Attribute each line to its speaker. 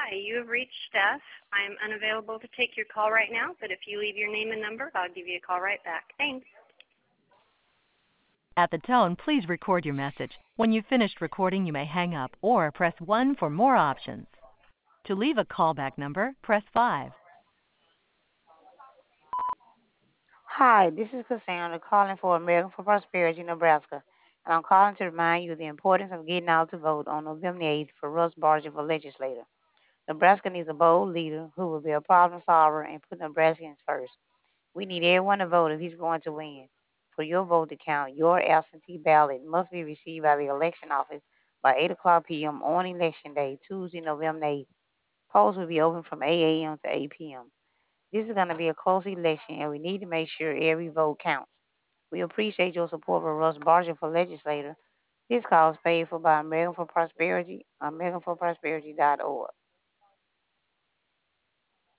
Speaker 1: Hi, you have reached Steph. I am unavailable to take your call right now, but if you leave your name and number, I'll give you a call right back. Thanks.
Speaker 2: At the tone, please record your message. When you've finished recording, you may hang up or press 1 for more options. To leave a callback number, press 5.
Speaker 3: Hi, this is Cassandra calling for American for Prosperity, Nebraska, and I'm calling to remind you of the importance of getting out to vote on November 8th for Russ Barger for legislator. Nebraska needs a bold leader who will be a problem solver and put Nebraskans first. We need everyone to vote if he's going to win. For your vote to count, your absentee ballot must be received by the election office by 8 o'clock p.m. on Election Day, Tuesday, November 8th. Polls will be open from 8 a.m. to 8 p.m. This is going to be a close election, and we need to make sure every vote counts. We appreciate your support for Russ Barger for legislator. This call is paid for by American for Prosperity, AmericanForProsperity.org.